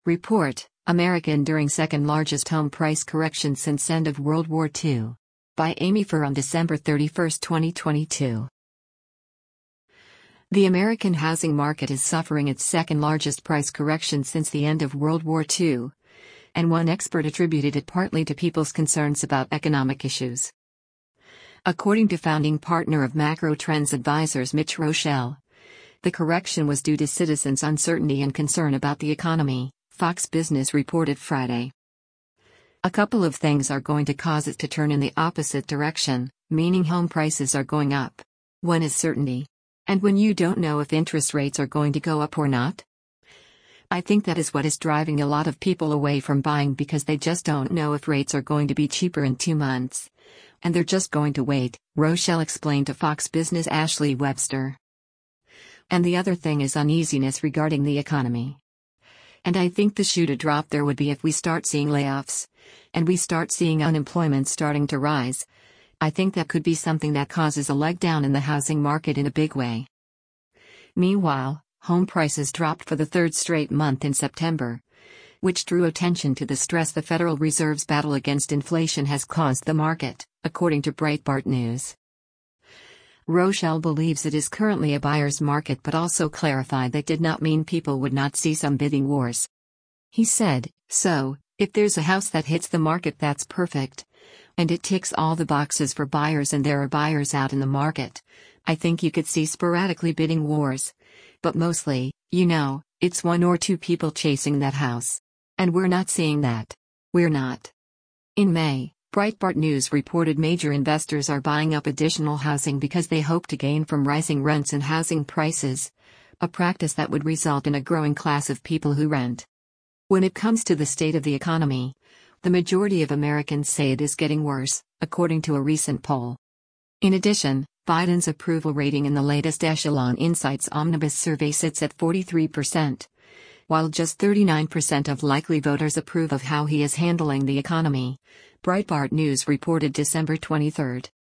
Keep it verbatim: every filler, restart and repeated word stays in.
Report, America enduring second largest home price correction since end of World War Two. By Amy Furr on December thirty-first, twenty twenty-two. The American housing market is suffering its second largest price correction since the end of World War Two, and one expert attributed it partly to people's concerns about economic issues. According to founding partner of Macro Trends Advisors Mitch Rochelle, the correction was due to citizens' uncertainty and concern about the economy, Fox Business reported Friday. A couple of things are going to cause it to turn in the opposite direction, meaning home prices are going up. One is certainty. And when you don't know if interest rates are going to go up or not? I think that is what is driving a lot of people away from buying because they just don't know if rates are going to be cheaper in two months. And they're just going to wait, Rochelle explained to Fox Business' Ashley Webster. And the other thing is uneasiness regarding the economy. And I think the shoe to drop there would be if we start seeing layoffs, and we start seeing unemployment starting to rise. I think that could be something that causes a leg down in the housing market in a big way. Meanwhile, home prices dropped for the third straight month in September, which drew attention to the stress the Federal Reserve's battle against inflation has caused the market, according to Breitbart News. Rochelle believes it is currently a buyer's market but also clarified that did not mean people would not see some bidding wars. He said, so, if there's a house that hits the market that's perfect, and it ticks all the boxes for buyers and there are buyers out in the market, I think you could see sporadically bidding wars. But mostly, you know, it's one or two people chasing that house. And we're not seeing that. We're not. In May, Breitbart News reported major investors are buying up additional housing because they hope to gain from rising rents and housing prices, a practice that would result in a growing class of people who rent. When it comes to the state of the economy, the majority of Americans say it is getting worse, according to a recent poll. In addition, Biden's approval rating in the latest Echelon Insights Omnibus survey sits at forty-three percent, while just thirty-nine percent of likely voters approve of how he is handling the economy, Breitbart News reported December twenty-third.